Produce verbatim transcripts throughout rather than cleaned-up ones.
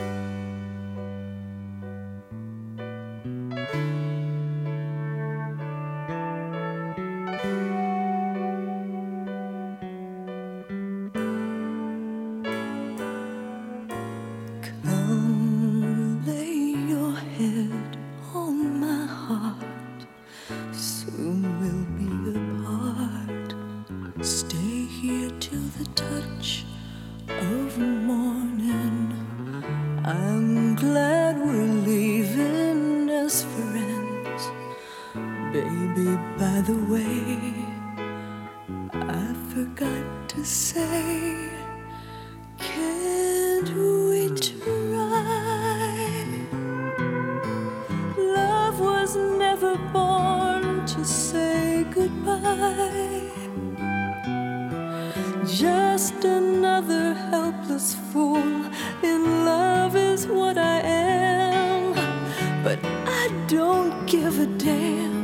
Come lay your head on my heart, soon we'll be apart. Stay here till the touch of morning. I'm glad we're leaving as friends. Baby, by the way, I forgot to say, can't we try? Love was never born to say goodbye. Just another helpless fool in love is what I am. But I don't give a damn.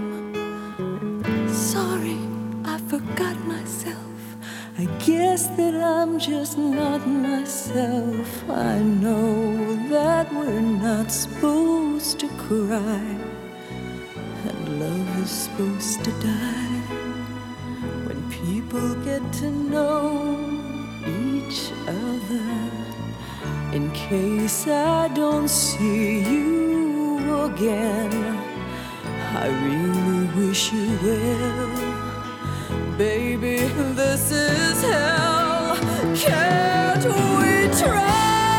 Sorry, I forgot myself. I guess that I'm just not myself. I know that we're not supposed to cry, and love is supposed to die. When people get to know each other, in case I don't see you again, I really wish you well. Baby, this is hell. Can't we try?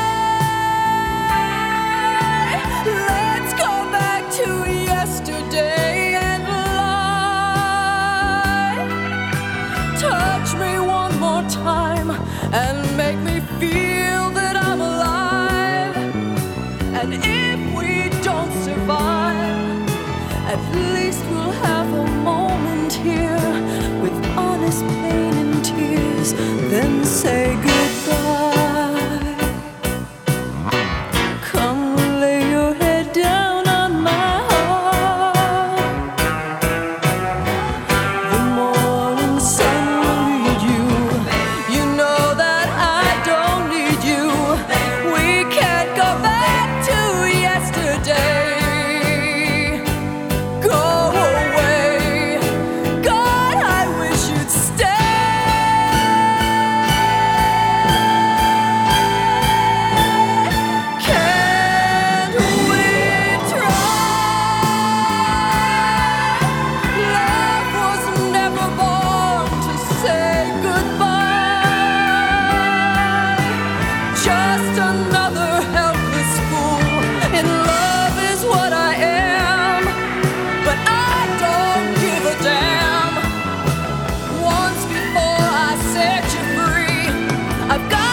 Let's go back to yesterday and lie. Touch me one more time and make me feel that I'm alive. And if we don't survive, at least we'll have a moment here with honest pain and tears, then say goodbye. Come lay your head down on my heart. The morning sun will lead you. You know that I don't need you. We can't go back to yesterday. I've got